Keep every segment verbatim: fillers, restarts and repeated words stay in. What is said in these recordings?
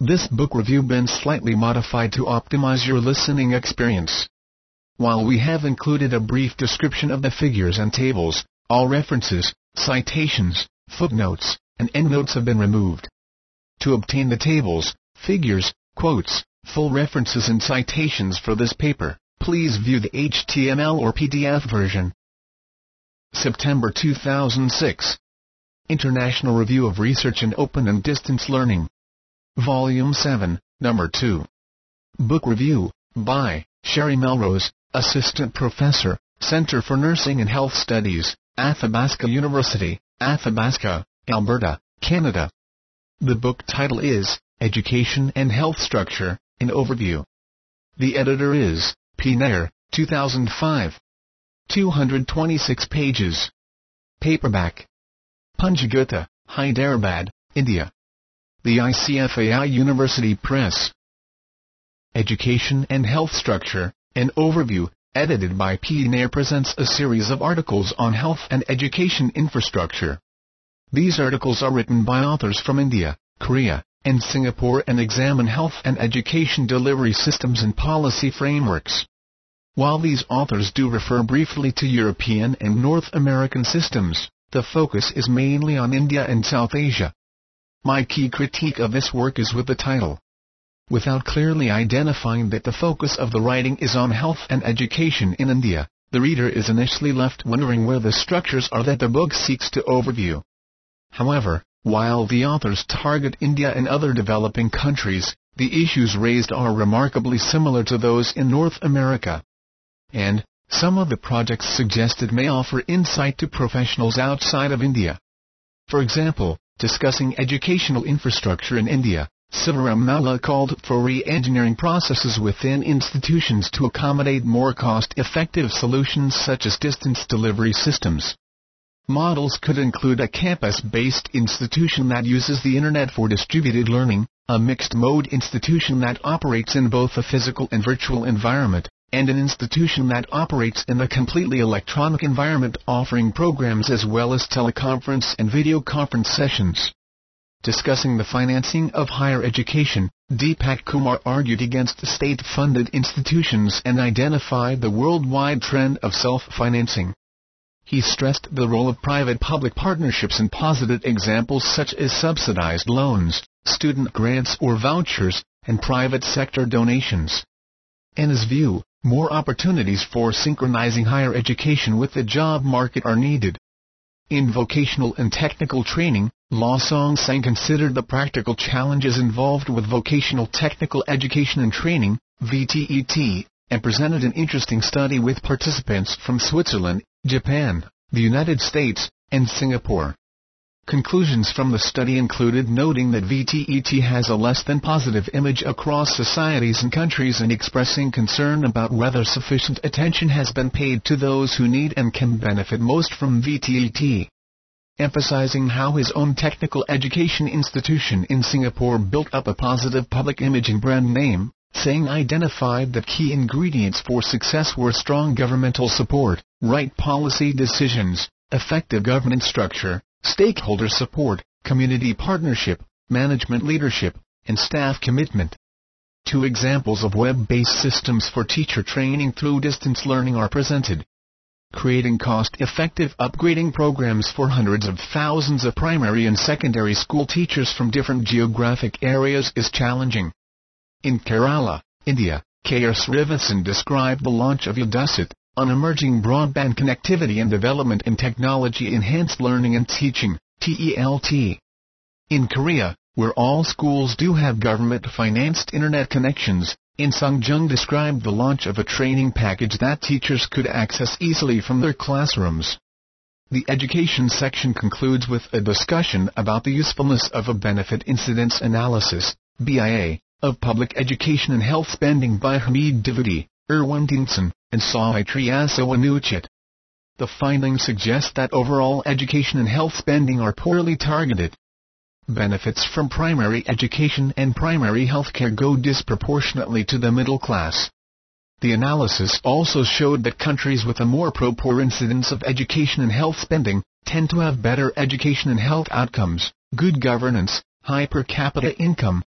This book review been slightly modified to optimize your listening experience. While we have included a brief description of the figures and tables, all references, citations, footnotes, and endnotes have been removed. To obtain the tables, figures, quotes, full references and citations for this paper, please view the H T M L or P D F version. September two thousand six. International Review of Research in Open and Distance Learning. Volume seven, Number two. Book Review, by Sherry Melrose, Assistant Professor, Center for Nursing and Health Studies, Athabasca University, Athabasca, Alberta, Canada. The book title is, Education and Health Structure, an Overview. The editor is, P. Nair, two thousand five. two hundred twenty-six pages. Paperback. Panchagutta, Hyderabad, India. The I C F A I University Press. Education and Health Structure, an Overview, edited by P. Nair, presents a series of articles on health and education infrastructure. These articles are written by authors from India, Korea, and Singapore and examine health and education delivery systems and policy frameworks. While these authors do refer briefly to European and North American systems, the focus is mainly on India and South Asia. My key critique of this work is with the title. Without clearly identifying that the focus of the writing is on health and education in India, the reader is initially left wondering where the structures are that the book seeks to overview. However, while the authors target India and other developing countries, the issues raised are remarkably similar to those in North America. And, some of the projects suggested may offer insight to professionals outside of India. For example, discussing educational infrastructure in India, Sivaram Malla called for re-engineering processes within institutions to accommodate more cost-effective solutions such as distance delivery systems. Models could include a campus-based institution that uses the Internet for distributed learning, a mixed-mode institution that operates in both a physical and virtual environment, and an institution that operates in a completely electronic environment offering programs as well as teleconference and video conference sessions. Discussing the financing of higher education, Deepak Kumar argued against state-funded institutions and identified the worldwide trend of self-financing. He stressed the role of private-public partnerships and posited examples such as subsidized loans, student grants or vouchers, and private sector donations. In his view, more opportunities for synchronizing higher education with the job market are needed. In vocational and technical training, Law Song Sang considered the practical challenges involved with vocational technical education and training, V T E T, and presented an interesting study with participants from Switzerland, Japan, the United States, and Singapore. Conclusions from the study included noting that V T E T has a less than positive image across societies and countries and expressing concern about whether sufficient attention has been paid to those who need and can benefit most from V T E T. Emphasizing how his own technical education institution in Singapore built up a positive public image and brand name, Sang identified that key ingredients for success were strong governmental support, right policy decisions, effective governance structure, stakeholder support, community partnership, management leadership, and staff commitment. Two examples of web-based systems for teacher training through distance learning are presented. Creating cost-effective upgrading programs for hundreds of thousands of primary and secondary school teachers from different geographic areas is challenging. In Kerala, India, K R Srivasan described the launch of Udasat, on emerging broadband connectivity and development in technology-enhanced learning and teaching, T E L T. In Korea, where all schools do have government-financed internet connections, In Sungjung described the launch of a training package that teachers could access easily from their classrooms. The education section concludes with a discussion about the usefulness of a benefit incidence analysis, B I A, of public education and health spending by Hamid Davudi, Irwin Dinson, and Sawitri Asawanuchit. The findings suggest that overall education and health spending are poorly targeted. Benefits from primary education and primary healthcare go disproportionately to the middle class. The analysis also showed that countries with a more pro-poor incidence of education and health spending tend to have better education and health outcomes, good governance, high per capita income,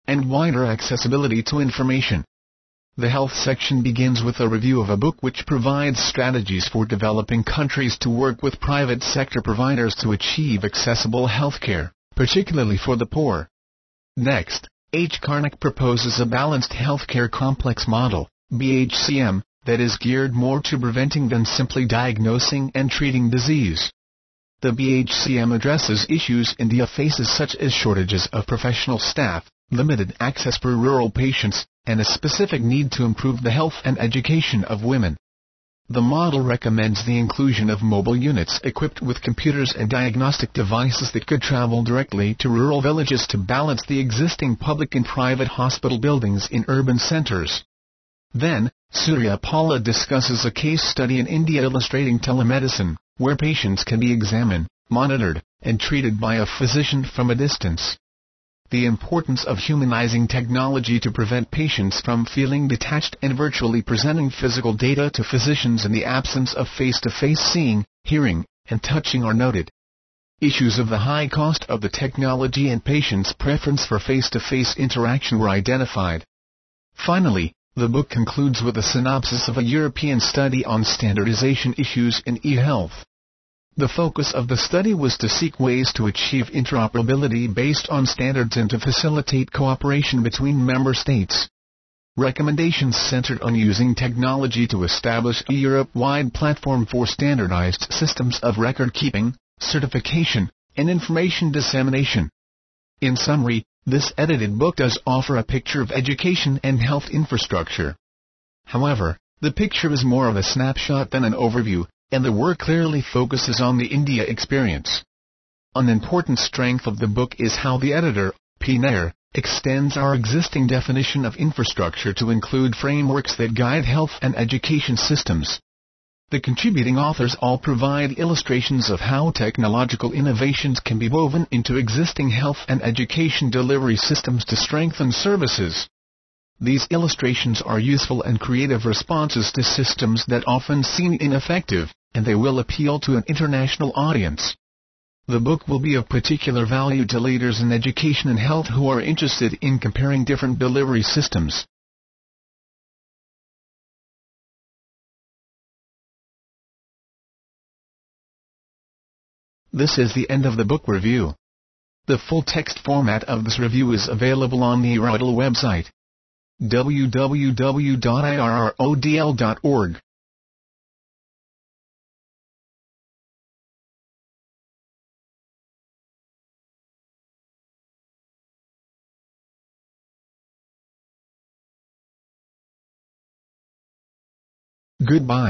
and wider accessibility to information. The health section begins with a review of a book which provides strategies for developing countries to work with private sector providers to achieve accessible healthcare, particularly for the poor. Next, H. Karnik proposes a balanced healthcare complex model, B H C M, that is geared more to preventing than simply diagnosing and treating disease. The B H C M addresses issues India faces such as shortages of professional staff, limited access for rural patients, and a specific need to improve the health and education of women. The model recommends the inclusion of mobile units equipped with computers and diagnostic devices that could travel directly to rural villages to balance the existing public and private hospital buildings in urban centers. Then, Surya Pala discusses a case study in India illustrating telemedicine, where patients can be examined, monitored, and treated by a physician from a distance. The importance of humanizing technology to prevent patients from feeling detached and virtually presenting physical data to physicians in the absence of face-to-face seeing, hearing, and touching are noted. Issues of the high cost of the technology and patients' preference for face-to-face interaction were identified. Finally, the book concludes with a synopsis of a European study on standardization issues in e-health. The focus of the study was to seek ways to achieve interoperability based on standards and to facilitate cooperation between member states. Recommendations centered on using technology to establish a Europe-wide platform for standardized systems of record-keeping, certification, and information dissemination. In summary, this edited book does offer a picture of education and health infrastructure. However, the picture is more of a snapshot than an overview, and the work clearly focuses on the India experience. An important strength of the book is how the editor, P. Nair, extends our existing definition of infrastructure to include frameworks that guide health and education systems. The contributing authors all provide illustrations of how technological innovations can be woven into existing health and education delivery systems to strengthen services. These illustrations are useful and creative responses to systems that often seem ineffective, and they will appeal to an international audience. The book will be of particular value to leaders in education and health who are interested in comparing different delivery systems. This is the end of the book review. The full text format of this review is available on the I R O D L website, w w w dot i r r o d l dot org. Goodbye.